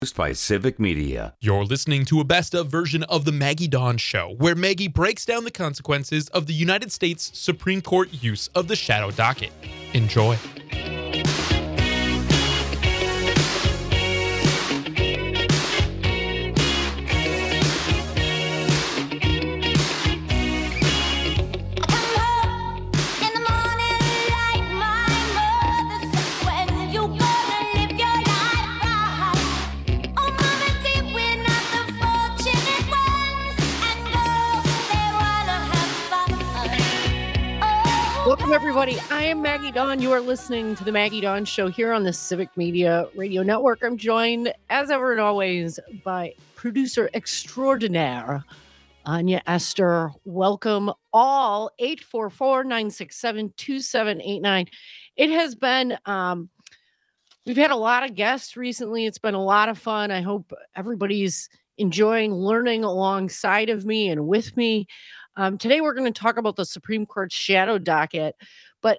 Produced by Civic Media. You're listening to a best-of version of The Maggie Dawn Show, where Maggie breaks down the consequences of the United States Supreme Court use of the shadow docket. Enjoy. Welcome, everybody. I am Maggie Dawn. You are listening to the Maggie Dawn Show here on the Civic Media Radio Network. I'm joined, as ever and always, by producer extraordinaire, Anya Esther. Welcome all. 844-967-2789. It has been, we've had a lot of guests recently. It's been a lot of fun. I hope everybody's enjoying learning alongside of me and with me. Today, we're going to talk about the Supreme Court shadow docket, but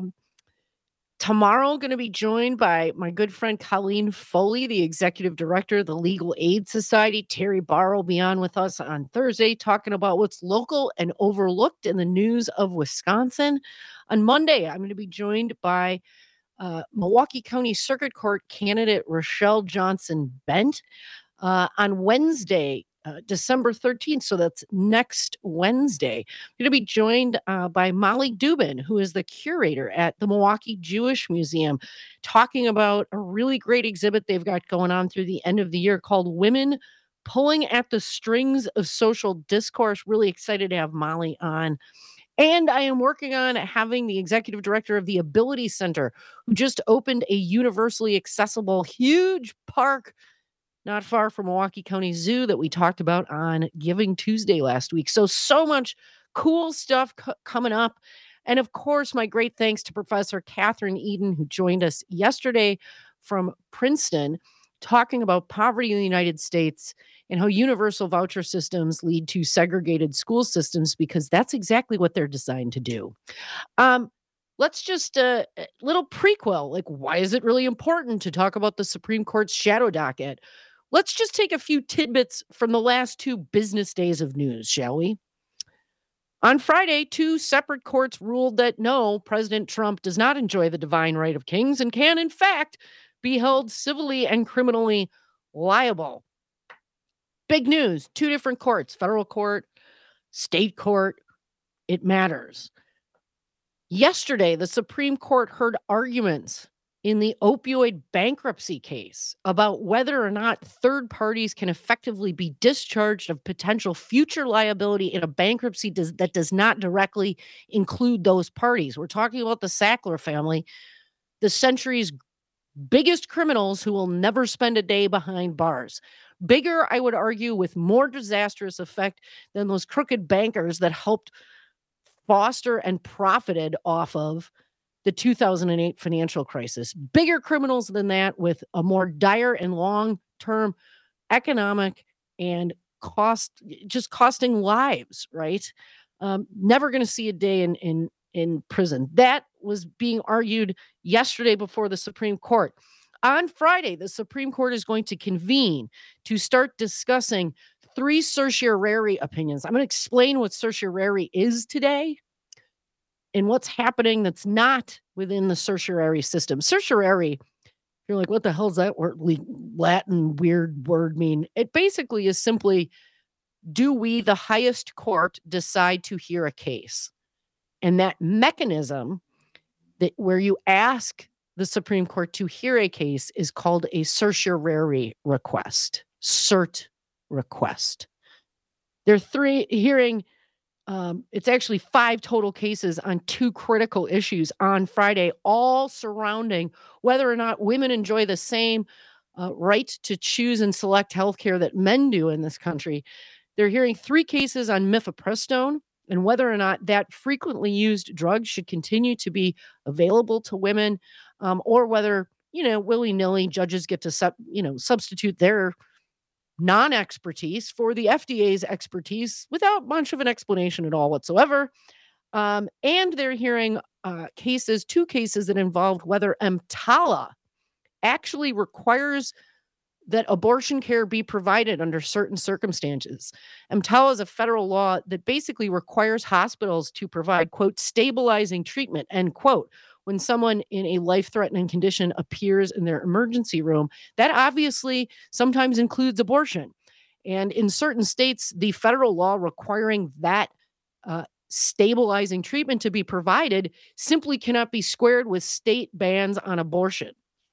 tomorrow going to be joined by my good friend Colleen Foley, the executive director of the Legal Aid Society. Terry Barr will be on with us on Thursday talking about what's local and overlooked in the news of Wisconsin. On Monday, I'm going to be joined by Milwaukee County Circuit Court candidate Rochelle Johnson-Bent. On Wednesday, December 13th, so that's next Wednesday. I'm going to be joined by Molly Dubin, who is the curator at the Milwaukee Jewish Museum, talking about a really great exhibit they've got going on through the end of the year called Women Pulling at the Strings of Social Discourse. Really excited to have Molly on. And I am working on having the executive director of the Ability Center, who just opened a universally accessible, huge park not far from Milwaukee County Zoo that we talked about on Giving Tuesday last week. So much cool stuff coming up. And of course, my great thanks to Professor Catherine Eden, who joined us yesterday from Princeton, talking about poverty in the United States and how universal voucher systems lead to segregated school systems, because that's exactly what they're designed to do. Let's just a little prequel. Like, why is it really important to talk about the Supreme Court's shadow docket? Let's just take a few tidbits from the last 2 business days of news, shall we? On Friday, 2 separate courts ruled that no, President Trump does not enjoy the divine right of kings and can, in fact, be held civilly and criminally liable. Big news. 2 different courts, federal court, state court. It matters. Yesterday, the Supreme Court heard arguments in the opioid bankruptcy case about whether or not third parties can effectively be discharged of potential future liability in a bankruptcy that does not directly include those parties. We're talking about the Sackler family, the century's biggest criminals who will never spend a day behind bars. Bigger, I would argue, with more disastrous effect than those crooked bankers that helped foster and profited off of the 2008 financial crisis. Bigger criminals than that, with a more dire and long-term economic and costing lives, right? Never going to see a day in prison. That was being argued yesterday before the Supreme Court. On Friday, the Supreme Court is going to convene to start discussing 3 certiorari opinions. I'm going to explain what certiorari is today and what's happening that's not within the certiorari system. Certiorari, you're like, what the hell does that word, Latin weird word mean? It basically is simply, do we, the highest court, decide to hear a case? And that mechanism that where you ask the Supreme Court to hear a case is called a certiorari request, cert request. There are hearing It's actually 5 total cases on 2 critical issues on Friday, all surrounding whether or not women enjoy the same right to choose and select healthcare that men do in this country. They're hearing 3 cases on mifepristone and whether or not that frequently used drug should continue to be available to women, or whether, willy-nilly judges get to substitute their non-expertise for the FDA's expertise without much of an explanation at all whatsoever. And they're hearing 2 cases that involved whether EMTALA actually requires that abortion care be provided under certain circumstances. EMTALA is a federal law that basically requires hospitals to provide, quote, stabilizing treatment, end quote, when someone in a life-threatening condition appears in their emergency room. That obviously sometimes includes abortion. And in certain states, the federal law requiring that stabilizing treatment to be provided simply cannot be squared with state bans on abortion.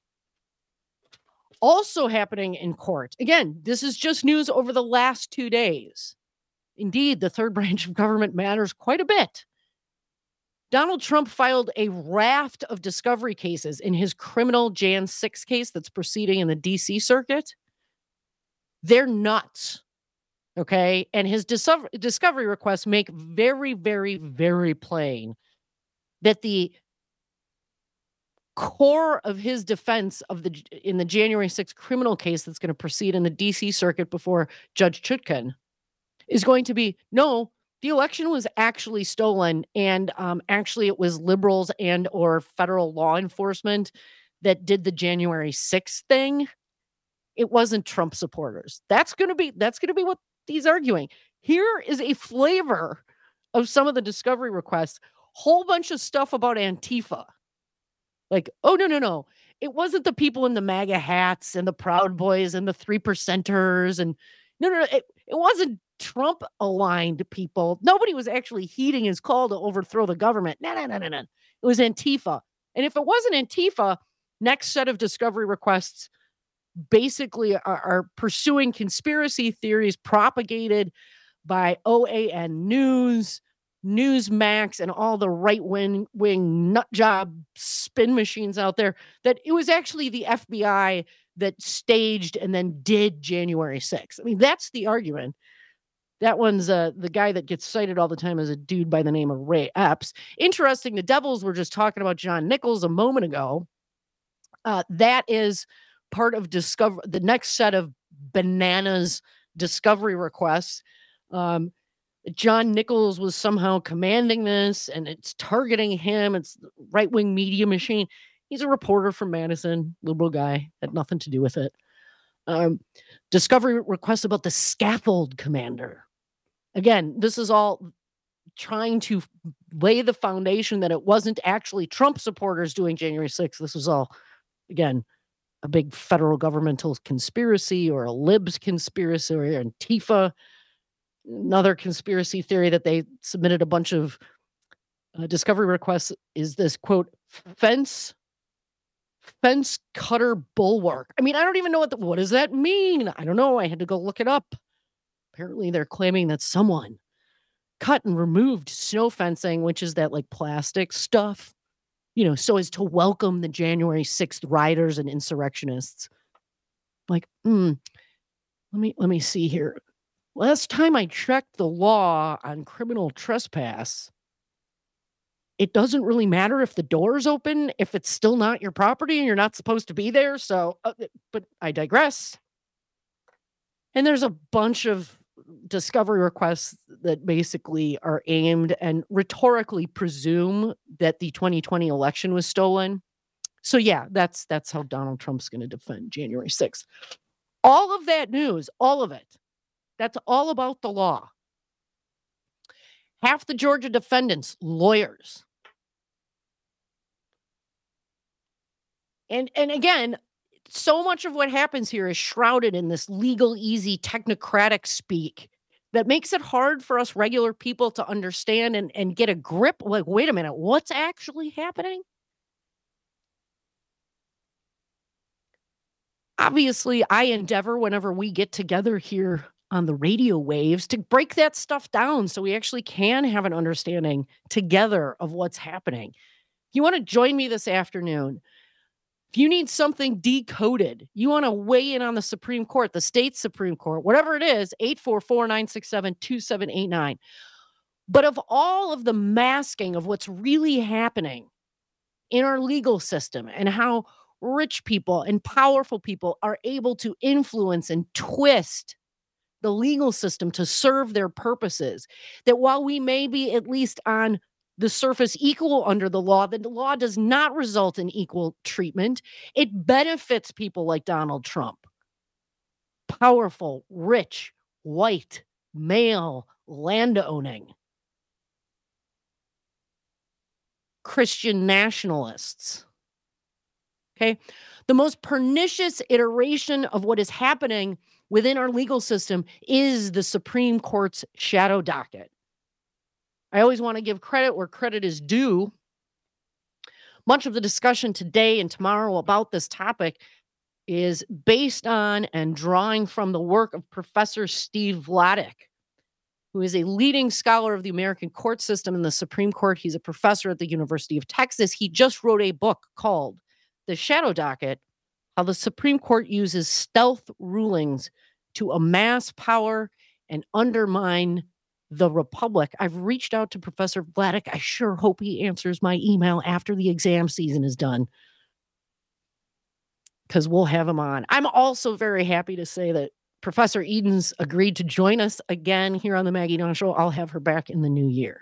Also happening in court. Again, this is just news over the last 2 days. Indeed, the third branch of government matters quite a bit. Donald Trump filed a raft of discovery cases in his criminal Jan 6 case that's proceeding in the DC circuit. They're nuts. Okay. And his discovery requests make very, very, very plain that the core of his defense in the January 6th criminal case that's going to proceed in the DC circuit before Judge Chutkan is going to be, no, the election was actually stolen. And actually it was liberals and or federal law enforcement that did the January 6th thing. It wasn't Trump supporters. That's going to be what he's arguing. Here is a flavor of some of the discovery requests. Whole bunch of stuff about Antifa. Like, oh, no. It wasn't the people in the MAGA hats and the Proud Boys and the 3%ers. And no. It wasn't Trump-aligned people. Nobody was actually heeding his call to overthrow the government. No. It was Antifa. And if it wasn't Antifa, next set of discovery requests basically are pursuing conspiracy theories propagated by OAN News, Newsmax, and all the right-wing nut job spin machines out there, that it was actually the FBI that staged and then did January 6th. I mean, that's the argument. That one's the guy that gets cited all the time as a dude by the name of Ray Epps. Interesting, the Devils were just talking about John Nichols a moment ago. That is part of the next set of bananas discovery requests. John Nichols was somehow commanding this, and it's targeting him. It's the right-wing media machine. He's a reporter from Madison, liberal guy, had nothing to do with it. Discovery requests about the scaffold commander. Again, this is all trying to lay the foundation that it wasn't actually Trump supporters doing January 6th. This was all, again, a big federal governmental conspiracy or a libs conspiracy or Antifa. Another conspiracy theory that they submitted a bunch of discovery requests is this, quote, fence cutter bulwark. I mean, I don't even know what does that mean? I don't know. I had to go look it up. Apparently they're claiming that someone cut and removed snow fencing, which is that like plastic stuff, so as to welcome the January 6th rioters and insurrectionists. Like, let me see here. Last time I checked the law on criminal trespass, it doesn't really matter if the door is open, if it's still not your property and you're not supposed to be there. So, but I digress. And there's a bunch of discovery requests that basically are aimed and rhetorically presume that the 2020 election was stolen. So yeah, that's how Donald Trump's going to defend January 6th. All of that news, all of it, that's all about the law. Half the Georgia defendants, lawyers. And again, so much of what happens here is shrouded in this legal, easy, technocratic speak that makes it hard for us regular people to understand and get a grip. Like, wait a minute, what's actually happening? Obviously, I endeavor whenever we get together here on the radio waves to break that stuff down so we actually can have an understanding together of what's happening. If you want to join me this afternoon, if you need something decoded, you want to weigh in on the Supreme Court, the state Supreme Court, whatever it is, 844-967-2789. But of all of the masking of what's really happening in our legal system and how rich people and powerful people are able to influence and twist the legal system to serve their purposes, that while we may be at least on the surface equal under the law does not result in equal treatment. It benefits people like Donald Trump. powerful, rich, white, male, land-owning Christian nationalists. Okay? The most pernicious iteration of what is happening within our legal system is the Supreme Court's shadow docket. I always want to give credit where credit is due. Much of the discussion today and tomorrow about this topic is based on and drawing from the work of Professor Steve Vladeck, who is a leading scholar of the American court system in the Supreme Court. He's a professor at the University of Texas. He just wrote a book called The Shadow Docket: How the Supreme Court Uses Stealth Rulings to Amass Power and Undermine the Republic. I've reached out to Professor Vladeck. I sure hope he answers my email after the exam season is done, because we'll have him on. I'm also very happy to say that Professor Edens agreed to join us again here on the Maggie Dawn Show. I'll have her back in the new year.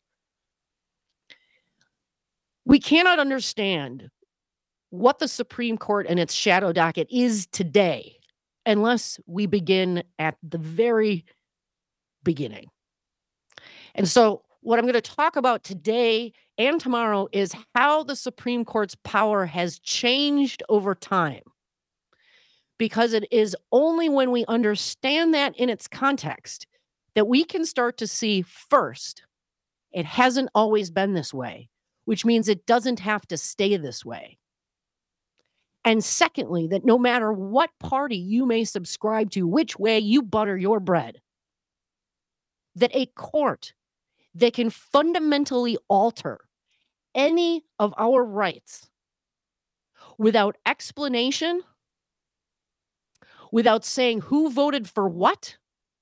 We cannot understand what the Supreme Court and its shadow docket is today unless we begin at the very beginning. And so what I'm going to talk about today and tomorrow is how the Supreme Court's power has changed over time. Because it is only when we understand that in its context that we can start to see, first, it hasn't always been this way, which means it doesn't have to stay this way. And secondly, that no matter what party you may subscribe to, which way you butter your bread, that a court that can fundamentally alter any of our rights without explanation, without saying who voted for what,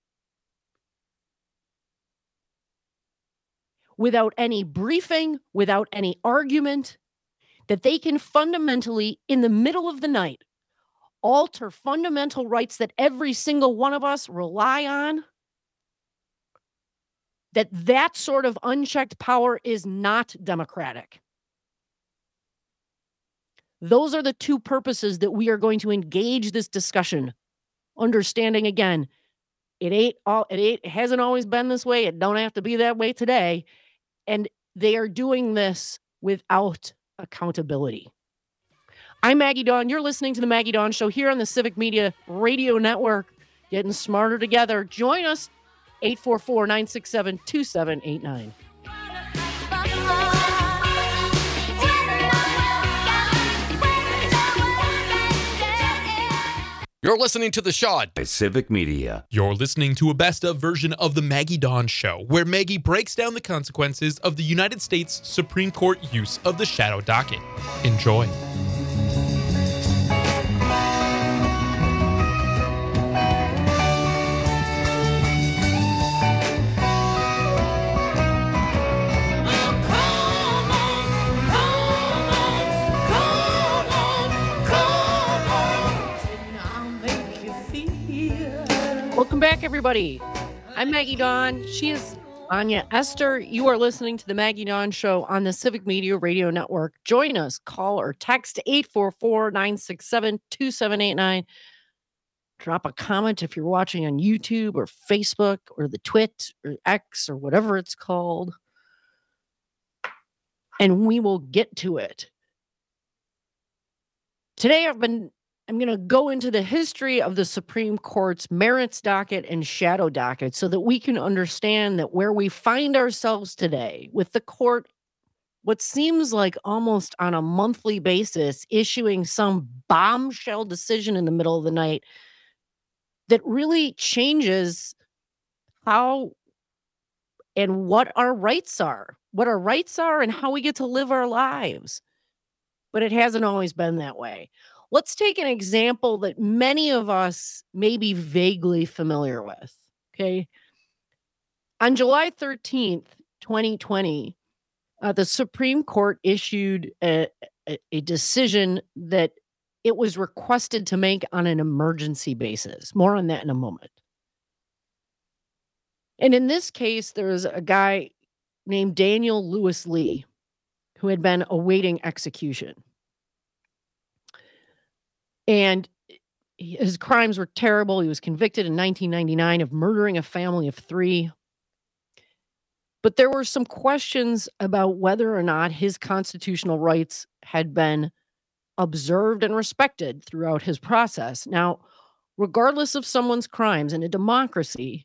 without any briefing, without any argument, that they can fundamentally, in the middle of the night, alter fundamental rights that every single one of us rely on, that sort of unchecked power is not democratic. Those are the two purposes that we are going to engage this discussion. Understanding, again, it hasn't always been this way. It don't have to be that way today. And they are doing this without accountability. I'm Maggie Dawn. You're listening to the Maggie Dawn Show here on the Civic Media Radio Network. Getting smarter together. Join us, 844-967-2789. You're listening to The Shot by Civic Media. You're listening to a best-of version of the Maggie Dawn Show, where Maggie breaks down the consequences of the United States Supreme Court use of the shadow docket. Enjoy. Welcome back, everybody. I'm Maggie Dawn. She is Anya Esther. You are listening to the Maggie Dawn Show on the Civic Media Radio Network. Join us. Call or text 844-967-2789. Drop a comment if you're watching on YouTube or Facebook or the Twit or X or whatever it's called. And we will get to it. Today I'm going to go into the history of the Supreme Court's merits docket and shadow docket so that we can understand that where we find ourselves today with the court, what seems like almost on a monthly basis, issuing some bombshell decision in the middle of the night that really changes how and what our rights are and how we get to live our lives. But it hasn't always been that way. Let's take an example that many of us may be vaguely familiar with, okay? On July 13th, 2020, the Supreme Court issued a decision that it was requested to make on an emergency basis. More on that in a moment. And in this case, there was a guy named Daniel Lewis Lee who had been awaiting execution. And His crimes were terrible. He was convicted in 1999 of murdering a family of 3. But there were some questions about whether or not his constitutional rights had been observed and respected throughout his process. Now, regardless of someone's crimes in a democracy,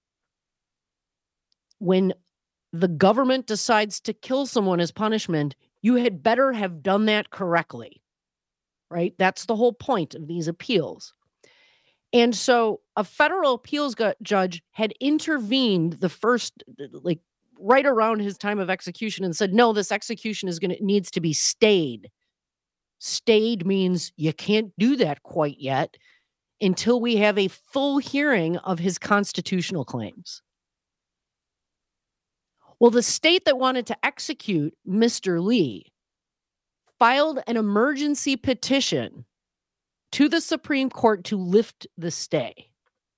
when the government decides to kill someone as punishment, you had better have done that correctly, right? That's the whole point of these appeals. And so a federal appeals judge had intervened the first, like right around his time of execution, and said, no, this execution needs to be stayed. Stayed means you can't do that quite yet until we have a full hearing of his constitutional claims. Well, the state that wanted to execute Mr. Lee filed an emergency petition to the Supreme Court to lift the stay.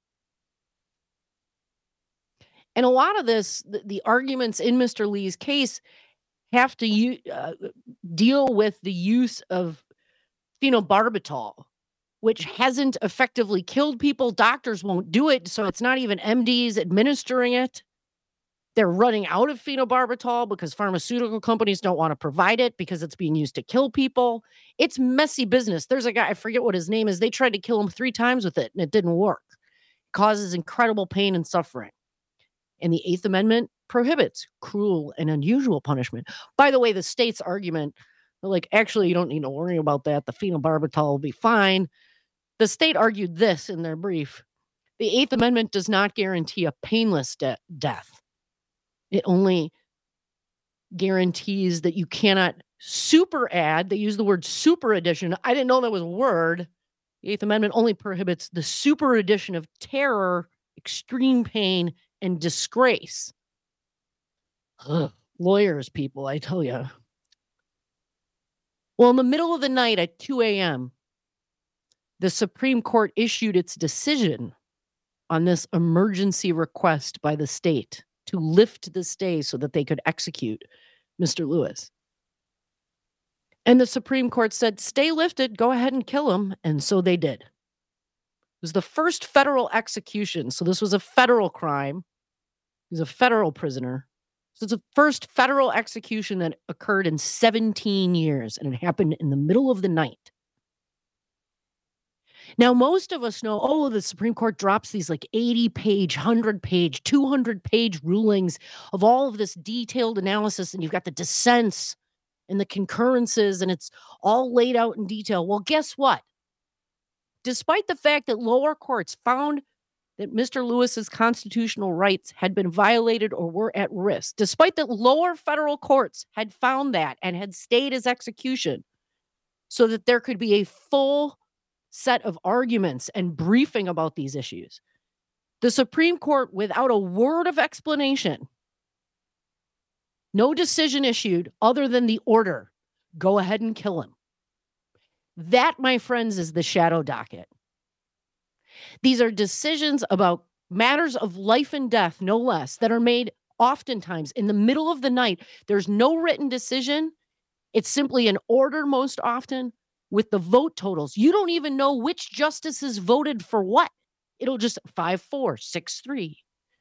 And a lot of this, the arguments in Mr. Lee's case have to deal with the use of phenobarbital, which hasn't effectively killed people. Doctors won't do it, so it's not even MDs administering it. They're running out of phenobarbital because pharmaceutical companies don't want to provide it because it's being used to kill people. It's messy business. There's a guy, I forget what his name is. They tried to kill him 3 times with it, and it didn't work. It causes incredible pain and suffering. And the 8th Amendment prohibits cruel and unusual punishment. By the way, the state's argument, like, actually, you don't need to worry about that. The phenobarbital will be fine. The state argued this in their brief. The 8th Amendment does not guarantee a painless death. It only guarantees that you cannot super add. They use the word super addition. I didn't know that was a word. The 8th Amendment only prohibits the super addition of terror, extreme pain, and disgrace. Ugh, lawyers, people, I tell you. Well, in the middle of the night at 2 a.m., the Supreme Court issued its decision on this emergency request by the state to lift the stay so that they could execute Mr. Lewis. And the Supreme Court said, stay lifted, go ahead and kill him. And so they did. It was the first federal execution. So this was a federal crime. He was a federal prisoner. So it's the first federal execution that occurred in 17 years, and it happened in the middle of the night. Now, most of us know, the Supreme Court drops these like 80-page, 100-page, 200-page rulings of all of this detailed analysis, and you've got the dissents and the concurrences, and it's all laid out in detail. Well, guess what? Despite the fact that lower courts found that Mr. Lewis's constitutional rights had been violated or were at risk, despite that lower federal courts had found that and had stayed his execution so that there could be a full set of arguments and briefing about these issues, the Supreme Court, without a word of explanation, no decision issued other than the order, go ahead and kill him. That, my friends, is the shadow docket. These are decisions about matters of life and death, no less, that are made oftentimes in the middle of the night. There's no written decision. It's simply an order most often with the vote totals. You don't even know which justices voted for what. It'll just 5-4, 6-3.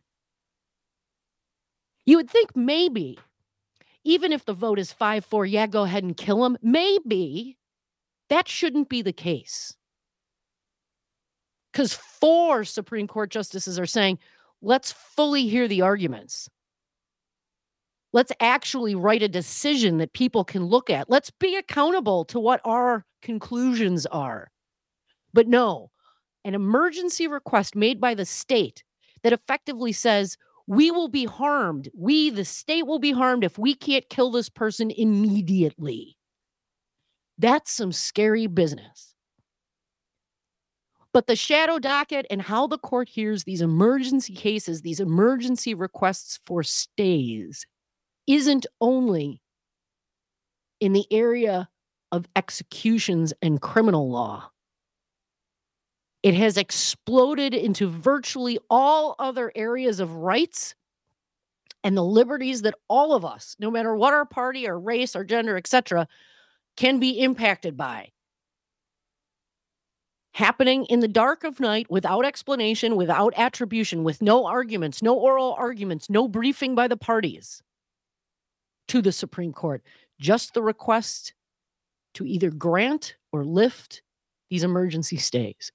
You would think maybe, even if the vote is 5-4, yeah, go ahead and kill him, maybe that shouldn't be the case. Because 4 Supreme Court justices are saying, let's fully hear the arguments. Let's actually write a decision that people can look at. Let's be accountable to what our conclusions are. But no, an emergency request made by the state that effectively says, we will be harmed. We, the state, will be harmed if we can't kill this person immediately. That's some scary business. But the shadow docket and how the court hears these emergency cases, these emergency requests for stays, isn't only in the area of executions and criminal law. It has exploded into virtually all other areas of rights and the liberties that all of us, no matter what our party, our race, our gender, etc., can be impacted by. happening in the dark of night without explanation, without attribution, with no arguments, no oral arguments, no briefing by the parties to the Supreme Court, just the request to either grant or lift these emergency stays.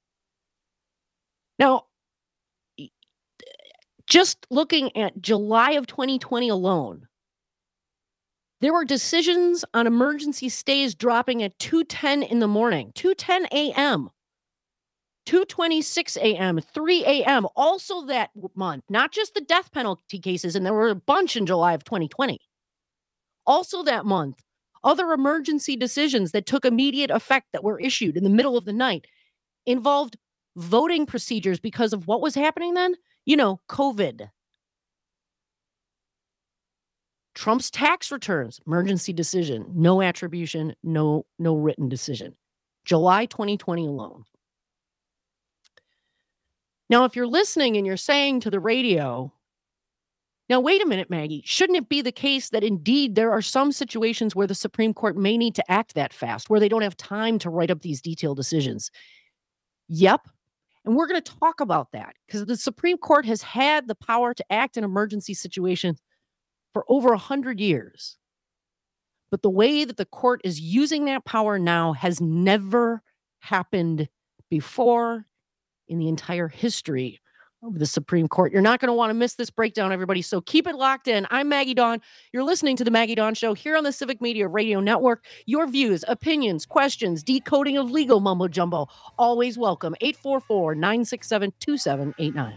Now, just looking at July of 2020 alone, there were decisions on emergency stays dropping at 2:10 in the morning, 2:10 a.m., 2:26 a.m., 3 a.m., also that month, not just the death penalty cases, and there were a bunch in July of 2020. Also that month, other emergency decisions that took immediate effect that were issued in the middle of the night involved voting procedures because of what was happening then? COVID. Trump's tax returns, emergency decision, no attribution, no written decision. July 2020 alone. Now, if you're listening and you're saying to the radio, now, wait a minute, Maggie, shouldn't it be the case that indeed there are some situations where the Supreme Court may need to act that fast, where they don't have time to write up these detailed decisions? Yep. And we're going to talk about that because the Supreme Court has had the power to act in emergency situations for over 100 years. But the way that the court is using that power now has never happened before in the entire history of the Supreme Court. You're not going to want to miss this breakdown, everybody. So keep it locked in. I'm Maggie Dawn. You're listening to the Maggie Dawn Show here on the Civic Media Radio Network. Your views, opinions, questions, decoding of legal mumbo jumbo, always welcome. 844-967-2789.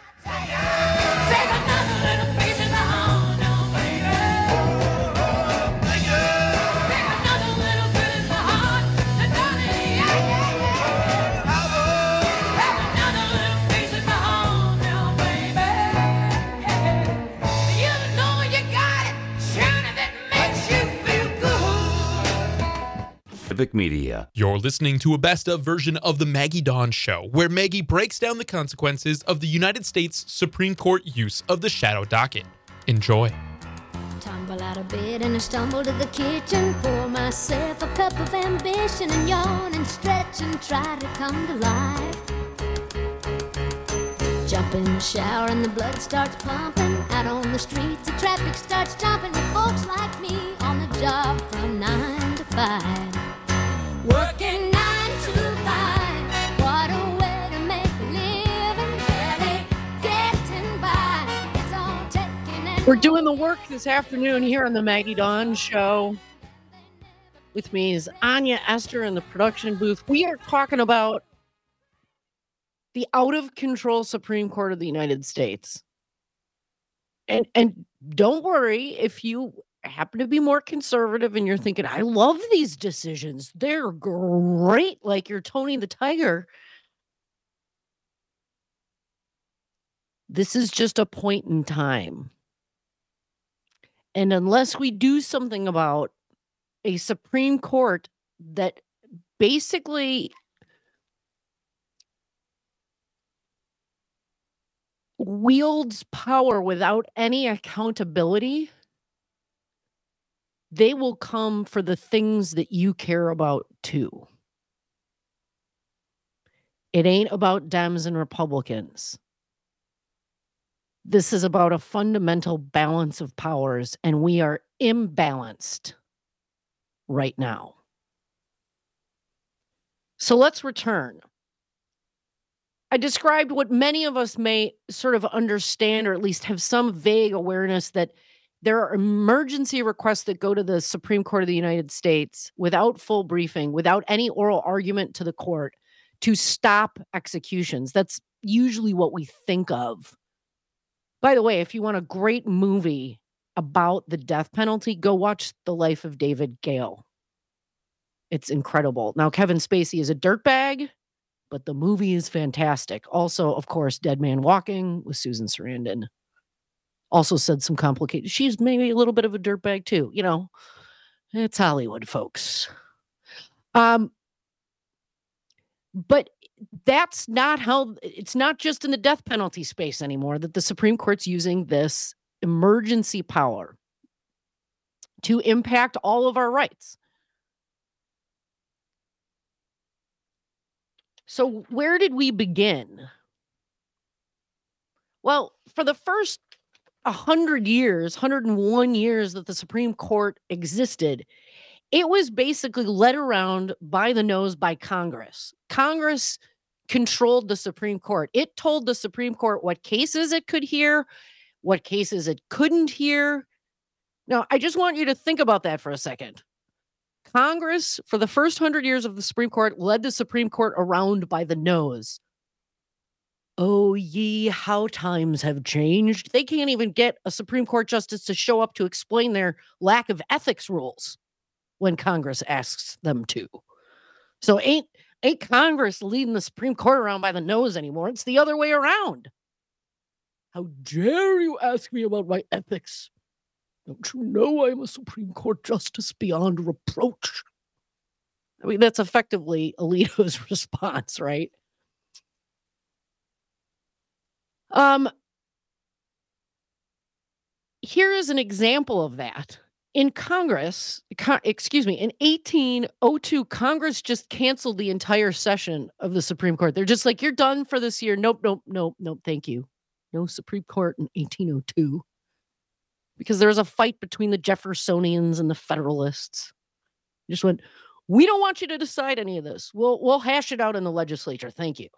Civic Media. You're listening to a best-of version of the Maggie Dawn Show, where Maggie breaks down the consequences of the United States Supreme Court use of the shadow docket. Enjoy. Tumble out of bed and I stumble to the kitchen, pour myself a cup of ambition and yawn and stretch and try to come to life. Jump in the shower and the blood starts pumping. Out on the streets the traffic starts jumping with folks like me on the job from 9 to 5. Working 9 to 5, what a way to make a living, barely getting by, it's all taking and We're doing the work this afternoon here on the Maggie Dawn Show. With me is Anya Esther in the production booth. We are talking about the out-of-control Supreme Court of the United States. And don't worry if you happen to be more conservative and you're thinking, I love these decisions. They're great, like you're Tony the Tiger. This is just a point in time. And unless we do something about a Supreme Court that basically wields power without any accountability, they will come for the things that you care about too. It ain't about Dems and Republicans. This is about a fundamental balance of powers, and we are imbalanced right now. So let's return. I described what many of us may sort of understand, or at least have some vague awareness that there are emergency requests that go to the Supreme Court of the United States without full briefing, without any oral argument to the court, to stop executions. That's usually what we think of. By the way, if you want a great movie about the death penalty, go watch The Life of David Gale. It's incredible. Now, Kevin Spacey is a dirtbag, but the movie is fantastic. Also, of course, Dead Man Walking with Susan Sarandon. Also said some complicated. She's maybe a little bit of a dirtbag too. You know, it's Hollywood, folks. But that's not how, it's not just in the death penalty space anymore that the Supreme Court's using this emergency power to impact all of our rights. So where did we begin? Well, for the first 100 years, 101 years that the Supreme Court existed, it was basically led around by the nose by Congress. Congress controlled the Supreme Court. It told the Supreme Court what cases it could hear, what cases it couldn't hear. Now, I just want you to think about that for a second. Congress, for the first 100 years of the Supreme Court, led the Supreme Court around by the nose. Oh, ye, how times have changed. They can't even get a Supreme Court justice to show up to explain their lack of ethics rules when Congress asks them to. So ain't Congress leading the Supreme Court around by the nose anymore. It's the other way around. How dare you ask me about my ethics? Don't you know I'm a Supreme Court justice beyond reproach? I mean, that's effectively Alito's response, right? Here is an example of that. In Congress, in 1802, Congress just canceled the entire session of the Supreme Court. They're just like, you're done for this year. Nope, thank you. No Supreme Court in 1802. Because there was a fight between the Jeffersonians and the Federalists. They just went, we don't want you to decide any of this. We'll hash it out in the legislature. Thank you.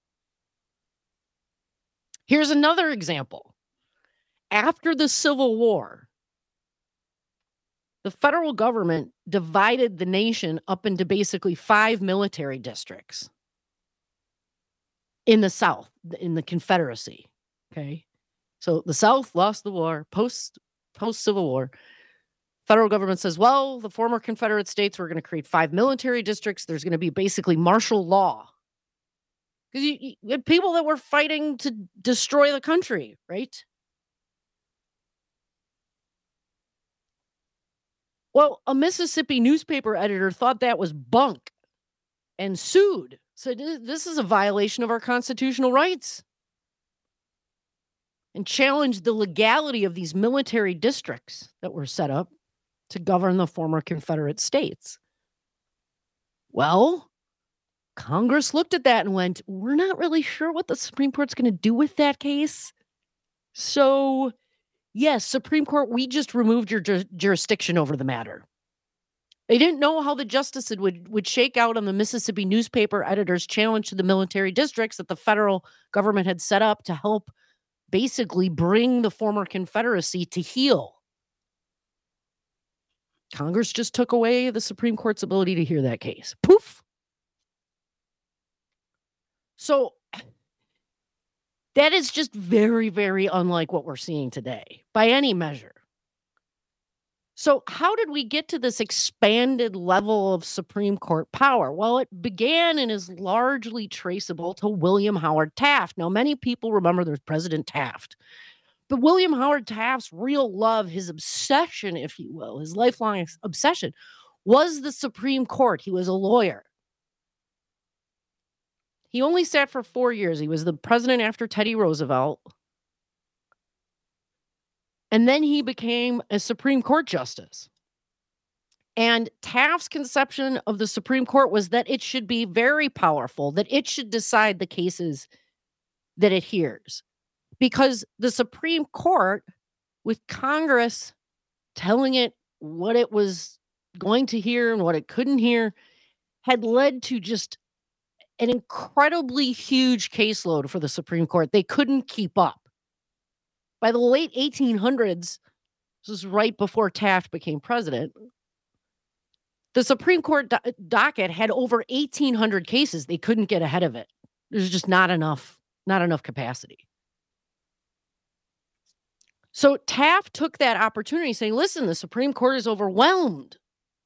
Here's another example. After the Civil War, the federal government divided the nation up into basically 5 military districts in the South, in the Confederacy. Okay. So the South lost the war, post-Civil War. Federal government says, well, the former Confederate states, we're going to create 5 military districts. There's going to be basically martial law. Because you had people that were fighting to destroy the country, right? Well, a Mississippi newspaper editor thought that was bunk and sued. Said, this is a violation of our constitutional rights. And challenged the legality of these military districts that were set up to govern the former Confederate states. Well, Congress looked at that and went, we're not really sure what the Supreme Court's going to do with that case. So, yes, Supreme Court, we just removed your jurisdiction over the matter. They didn't know how the justice would shake out on the Mississippi newspaper editor's challenge to the military districts that the federal government had set up to help basically bring the former Confederacy to heel. Congress just took away the Supreme Court's ability to hear that case. Poof. So that is just very, very unlike what we're seeing today by any measure. So how did we get to this expanded level of Supreme Court power? Well, it began and is largely traceable to William Howard Taft. Now, many people remember there's President Taft, but William Howard Taft's real love, his obsession, if you will, his lifelong obsession was the Supreme Court. He was a lawyer. He only sat for 4 years. He was the president after Teddy Roosevelt. And then he became a Supreme Court justice. And Taft's conception of the Supreme Court was that it should be very powerful, that it should decide the cases that it hears. Because the Supreme Court, with Congress telling it what it was going to hear and what it couldn't hear, had led to just an incredibly huge caseload for the Supreme Court. They couldn't keep up. By the late 1800s, this was right before Taft became president, the Supreme Court docket had over 1,800 cases. They couldn't get ahead of it. There's just not enough capacity. So Taft took that opportunity saying, listen, the Supreme Court is overwhelmed.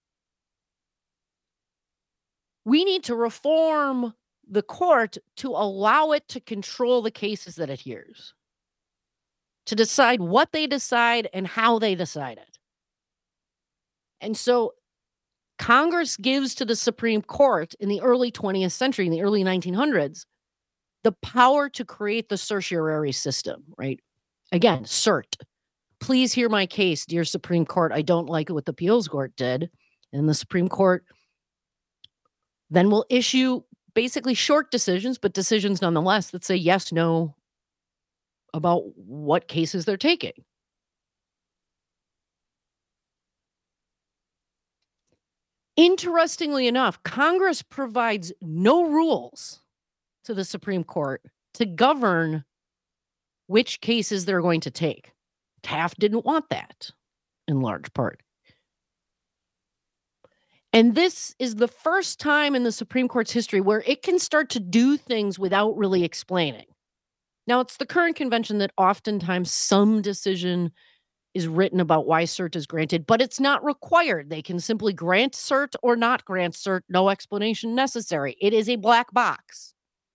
We need to reform the court to allow it to control the cases that it hears, to decide what they decide and how they decide it. And so Congress gives to the Supreme Court in the early 20th century, in the early 1900s, the power to create the certiorari system, right? Again, cert. Please hear my case, dear Supreme Court. I don't like what the appeals court did. And the Supreme Court then will issue basically short decisions, but decisions nonetheless that say yes, no about what cases they're taking. Interestingly enough, Congress provides no rules to the Supreme Court to govern which cases they're going to take. Taft didn't want that, in large part. And this is the first time in the Supreme Court's history where it can start to do things without really explaining. Now, it's the current convention that oftentimes some decision is written about why cert is granted, but it's not required. They can simply grant cert or not grant cert, no explanation necessary. It is a black box.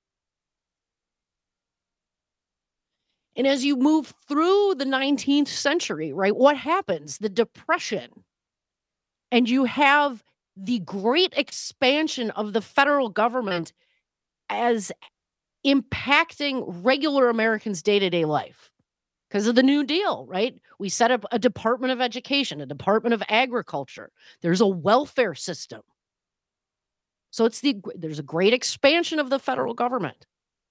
And as you move through the 19th century, right, what happens? The Depression. And you have the great expansion of the federal government as impacting regular Americans' day-to-day life because of the New Deal, right? We set up a Department of Education, a Department of Agriculture. There's a welfare system. So there's a great expansion of the federal government.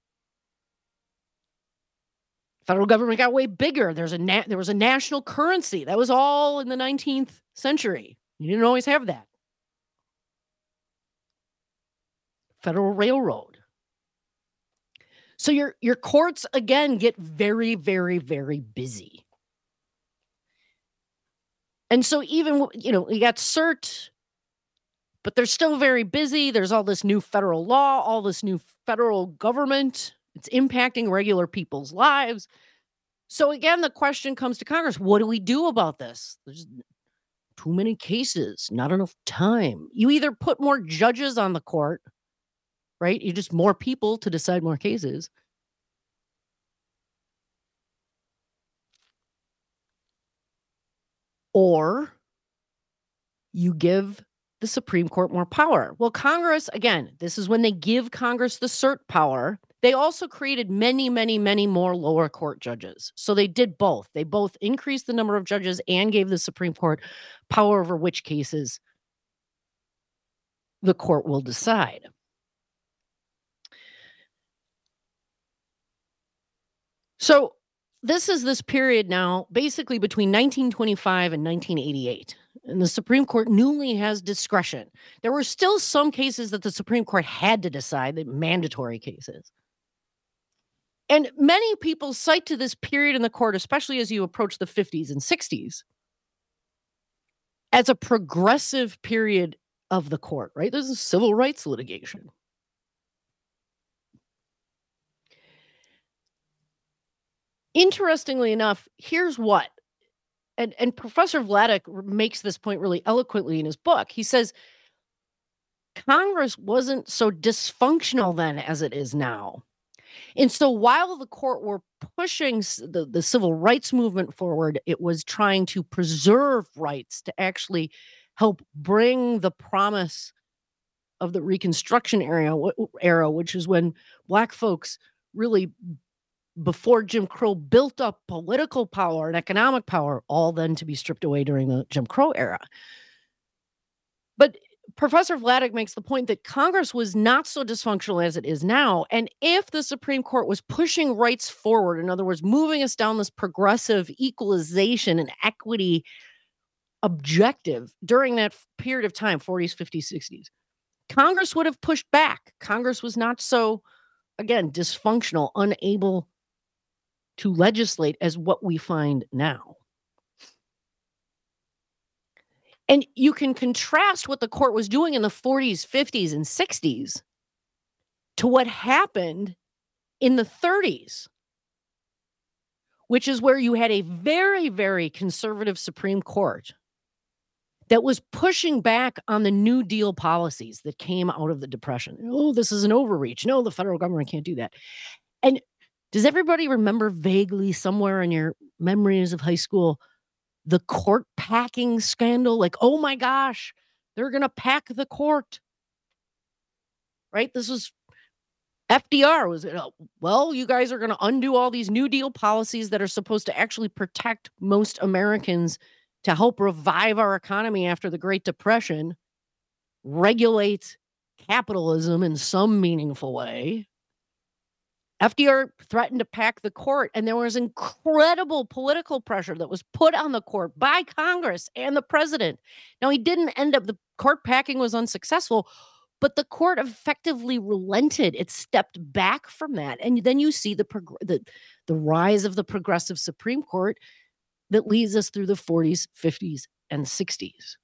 Federal government got way bigger. There was a national currency. That was all in the 19th century. You didn't always have that. Federal Railroad. So your courts, again, get very, very, very busy. And so even, you got cert, but they're still very busy. There's all this new federal law, all this new federal government. It's impacting regular people's lives. So again, the question comes to Congress, what do we do about this? There's too many cases, not enough time. You either put more judges on the court, right? You just more people to decide more cases. Or you give the Supreme Court more power. Well, Congress, again, this is when they give Congress the cert power. They also created many, many, many more lower court judges. So they did both. They both increased the number of judges and gave the Supreme Court power over which cases the court will decide. So this is this period now, basically between 1925 and 1988. And the Supreme Court newly has discretion. There were still some cases that the Supreme Court had to decide, the mandatory cases. And many people cite to this period in the court, especially as you approach the 50s and 60s, as a progressive period of the court, right? There's a civil rights litigation. Interestingly enough, here's what, and Professor Vladeck makes this point really eloquently in his book. He says, Congress wasn't so dysfunctional then as it is now. And so while the court were pushing the civil rights movement forward, it was trying to preserve rights to actually help bring the promise of the Reconstruction era, which is when Black folks really, before Jim Crow, built up political power and economic power, all then to be stripped away during the Jim Crow era. But Professor Vladeck makes the point that Congress was not so dysfunctional as it is now. And if the Supreme Court was pushing rights forward, in other words, moving us down this progressive equalization and equity objective during that period of time, 40s, 50s, 60s, Congress would have pushed back. Congress was not so, again, dysfunctional, unable to legislate as what we find now. And you can contrast what the court was doing in the 40s, 50s, and 60s to what happened in the 30s, which is where you had a very, very conservative Supreme Court that was pushing back on the New Deal policies that came out of the Depression. Oh, this is an overreach. No, the federal government can't do that. And does everybody remember vaguely somewhere in your memories of high school the court packing scandal? Like, oh my gosh, they're going to pack the court. Right? This was FDR was, well, you guys are going to undo all these New Deal policies that are supposed to actually protect most Americans to help revive our economy after the Great Depression, regulate capitalism in some meaningful way. FDR threatened to pack the court, and there was incredible political pressure that was put on the court by Congress and the president. Now, he didn't end up, the court packing was unsuccessful, but the court effectively relented. It stepped back from that. And then you see the rise of the progressive Supreme Court that leads us through the 40s, 50s, and 60s.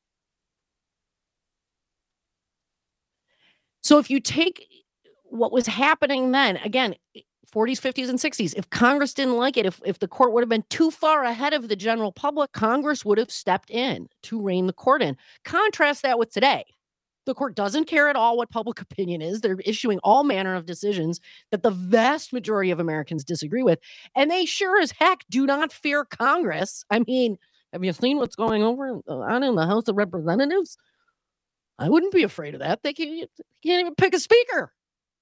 So if you take what was happening then, again, 40s, 50s, and 60s, if Congress didn't like it, if the court would have been too far ahead of the general public, Congress would have stepped in to rein the court in. Contrast that with today. The court doesn't care at all what public opinion is. They're issuing all manner of decisions that the vast majority of Americans disagree with. And they sure as heck do not fear Congress. I mean, have you seen what's going on in the House of Representatives? I wouldn't be afraid of that. They can't even pick a speaker.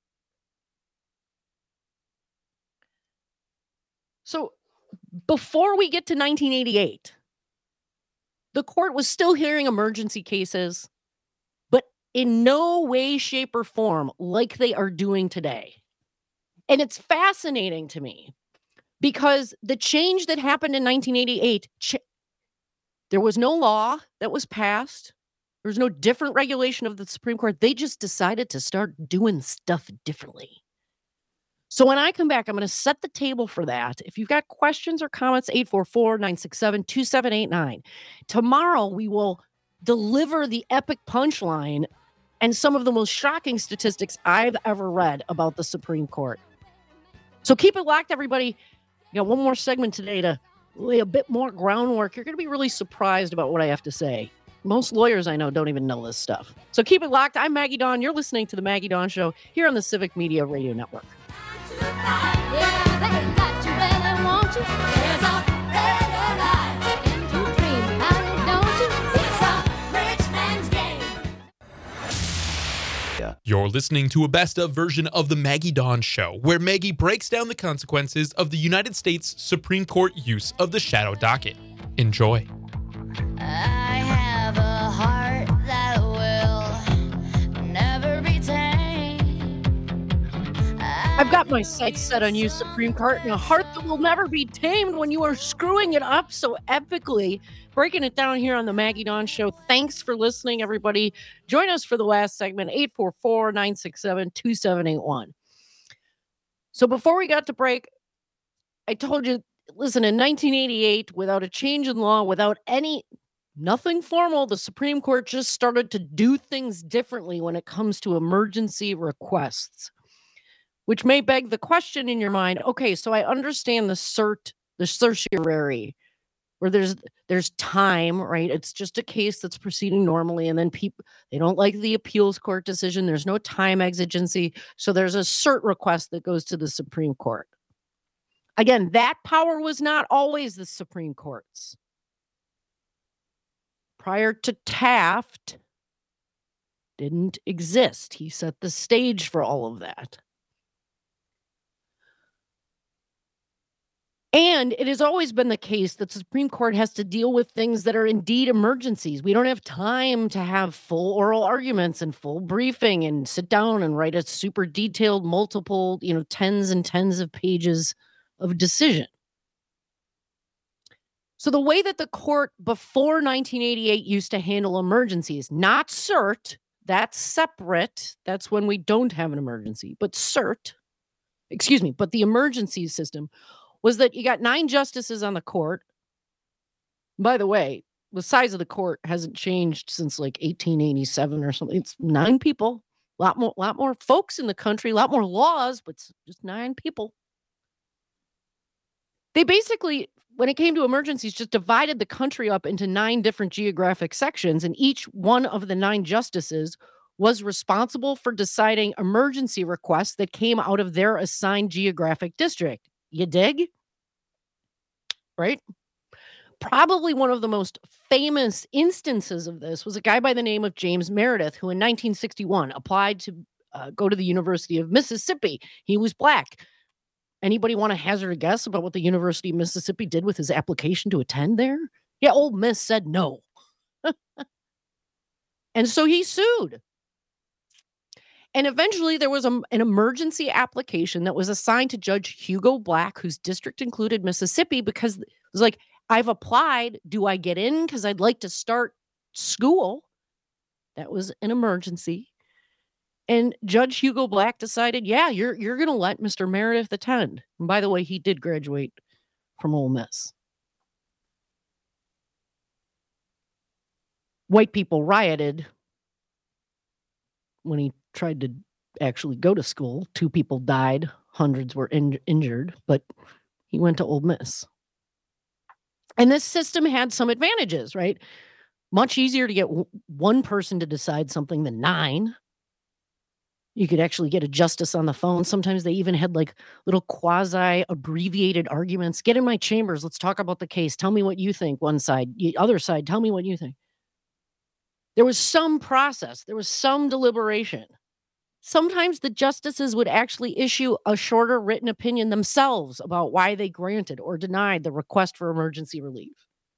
So before we get to 1988, the court was still hearing emergency cases, but in no way, shape, or form like they are doing today. And it's fascinating to me because the change that happened in 1988, there was no law that was passed. There was no different regulation of the Supreme Court. They just decided to start doing stuff differently. So when I come back, I'm going to set the table for that. If you've got questions or comments, 844-967-2789. Tomorrow, we will deliver the epic punchline and some of the most shocking statistics I've ever read about the Supreme Court. So keep it locked, everybody. We got one more segment today to lay a bit more groundwork. You're going to be really surprised about what I have to say. Most lawyers I know don't even know this stuff. So keep it locked. I'm Maggie Dawn. You're listening to The Maggie Dawn Show here on the Civic Media Radio Network. You're listening to a best-of version of The Maggie Dawn Show, where Maggie breaks down the consequences of the United States Supreme Court use of the shadow docket. Enjoy. I have a heart that will never be tamed. I've got my sights set on you, Supreme Court, and a heart that will never be tamed when you are screwing it up so epically. Breaking it down here on the Maggie Dawn Show. Thanks for listening, everybody. Join us for the last segment, 844-967-2781. So before we got to break, I told you, listen, in 1988, without a change in law, without nothing formal, the Supreme Court just started to do things differently when it comes to emergency requests, which may beg the question in your mind, okay, so I understand the certiorari, where there's time, right? It's just a case that's proceeding normally, and then people, they don't like the appeals court decision. There's no time exigency, so there's a cert request that goes to the Supreme Court. Again, that power was not always the Supreme Court's. Prior to Taft, didn't exist. He set the stage for all of that. And it has always been the case that the Supreme Court has to deal with things that are indeed emergencies. We don't have time to have full oral arguments and full briefing and sit down and write a super detailed, multiple, tens and tens of pages of decision. So the way that the court before 1988 used to handle emergencies, not cert, that's separate. That's when we don't have an emergency, but but the emergency system was that you got 9 justices on the court. By the way, the size of the court hasn't changed since like 1887 or something. It's 9 people, a lot more folks in the country, a lot more laws, but just 9 people. They basically, when it came to emergencies, just divided the country up into 9 different geographic sections, and each one of the 9 justices was responsible for deciding emergency requests that came out of their assigned geographic district. You dig? Right? Probably one of the most famous instances of this was a guy by the name of James Meredith, who in 1961 applied to go to the University of Mississippi. He was black. Anybody want to hazard a guess about what the University of Mississippi did with his application to attend there? Yeah, Ole Miss said no. And so he sued. And eventually there was an emergency application that was assigned to Judge Hugo Black, whose district included Mississippi, because it was like, I've applied. Do I get in? Because I'd like to start school. That was an emergency. And Judge Hugo Black decided, yeah, you're going to let Mr. Meredith attend. And by the way, he did graduate from Ole Miss. White people rioted when he tried to actually go to school. 2 people died. Hundreds were injured, but he went to Ole Miss. And this system had some advantages, right? Much easier to get one person to decide something than 9. You could actually get a justice on the phone. Sometimes they even had like little quasi abbreviated arguments. Get in my chambers. Let's talk about the case. Tell me what you think. One side, the other side, tell me what you think. There was some process. There was some deliberation. Sometimes the justices would actually issue a shorter written opinion themselves about why they granted or denied the request for emergency relief.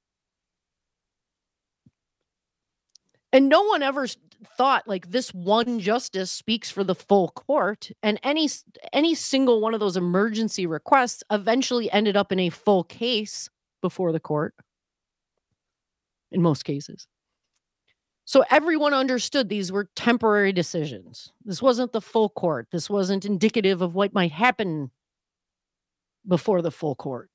And no one ever thought like this one justice speaks for the full court, and any single one of those emergency requests eventually ended up in a full case before the court in most cases. So everyone understood these were temporary decisions. This wasn't the full court. This wasn't indicative of what might happen before the full court.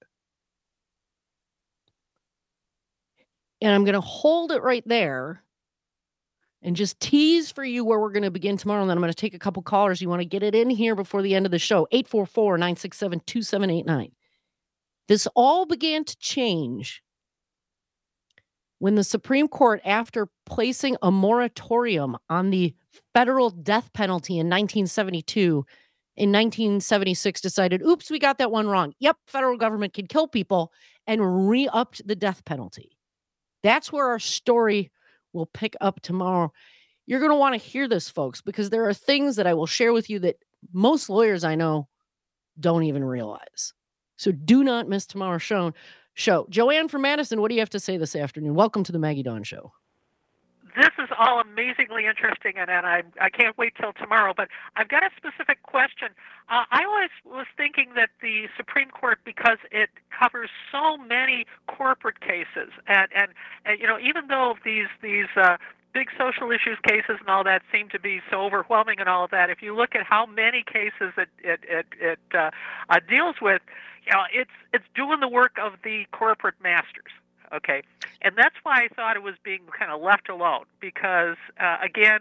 And I'm going to hold it right there and just tease for you where we're going to begin tomorrow. And then I'm going to take a couple callers. You want to get it in here before the end of the show. 844-967-2789. This all began to change when the Supreme Court, after placing a moratorium on the federal death penalty in 1972, in 1976 decided, oops, we got that one wrong. Yep, federal government can kill people, and re-upped the death penalty. That's where our story will pick up tomorrow. You're going to want to hear this, folks, because there are things that I will share with you that most lawyers I know don't even realize. So do not miss tomorrow's show. Joanne from Madison, what do you have to say this afternoon? Welcome to the Maggie Dawn Show. This is all amazingly interesting, and I can't wait till tomorrow. But I've got a specific question. I always was thinking that the Supreme Court, because it covers so many corporate cases, and you know, even though these big social issues cases and all that seem to be so overwhelming and all of that, if you look at how many cases it deals with, you know, it's doing the work of the corporate masters. Okay, and that's why I thought it was being kind of left alone, because again,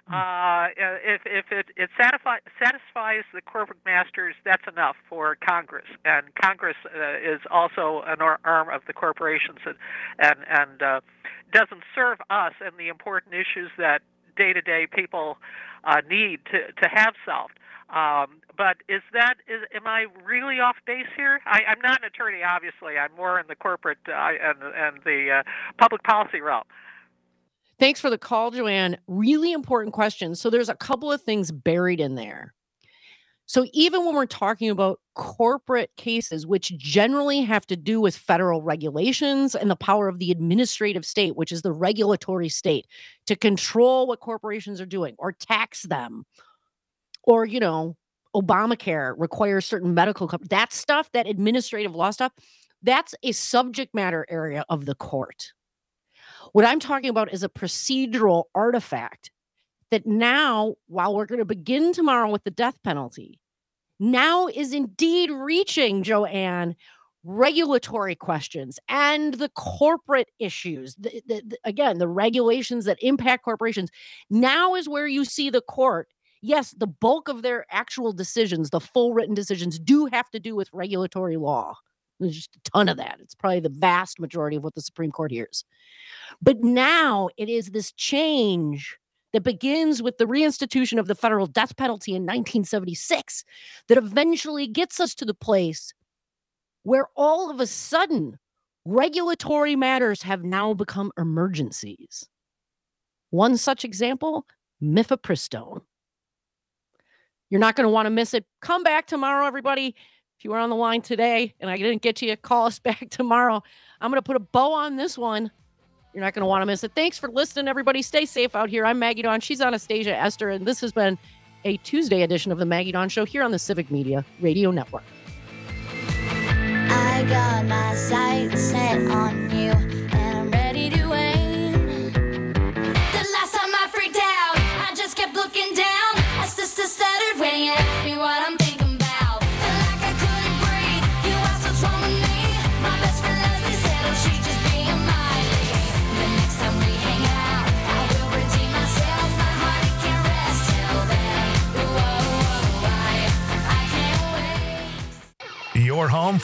if it satisfies the corporate masters, that's enough for Congress, and Congress is also an arm of the corporations, and doesn't serve us and the important issues that day-to-day people need to have solved. But am I really off base here? I'm not an attorney, obviously. I'm more in the corporate and the public policy realm. Thanks for the call, Joanne. Really important question. So there's a couple of things buried in there. So even when we're talking about corporate cases, which generally have to do with federal regulations and the power of the administrative state, which is the regulatory state, to control what corporations are doing or tax them, or, you know, Obamacare requires certain medical coverage. That stuff, that administrative law stuff, that's a subject matter area of the court. What I'm talking about is a procedural artifact that now, while we're going to begin tomorrow with the death penalty, now is indeed reaching, Joanne, regulatory questions and the corporate issues. Again, the regulations that impact corporations. Now is where you see the court. Yes, the bulk of their actual decisions, the full written decisions, do have to do with regulatory law. There's just a ton of that. It's probably the vast majority of what the Supreme Court hears. But now it is this change that begins with the reinstitution of the federal death penalty in 1976 that eventually gets us to the place where all of a sudden regulatory matters have now become emergencies. One such example, mifepristone. You're not going to want to miss it. Come back tomorrow, everybody. If you were on the line today and I didn't get to you, call us back tomorrow. I'm going to put a bow on this one. You're not going to want to miss it. Thanks for listening, everybody. Stay safe out here. I'm Maggie Dawn. She's Anastasia Esther, and this has been a Tuesday edition of the Maggie Dawn Show here on the Civic Media Radio Network. I got my sights set on you, and I'm ready to aim. The last time I freaked out, I just kept looking down. I just stuttered when you asked me what I'm thinking about. Felt like I couldn't breathe. You asked what's wrong with me. My best friend Leslie said, oh, she's just being Miley. The next time we hang out, I will redeem myself. My heart, it can't rest till then. Whoa, I can't wait. Your home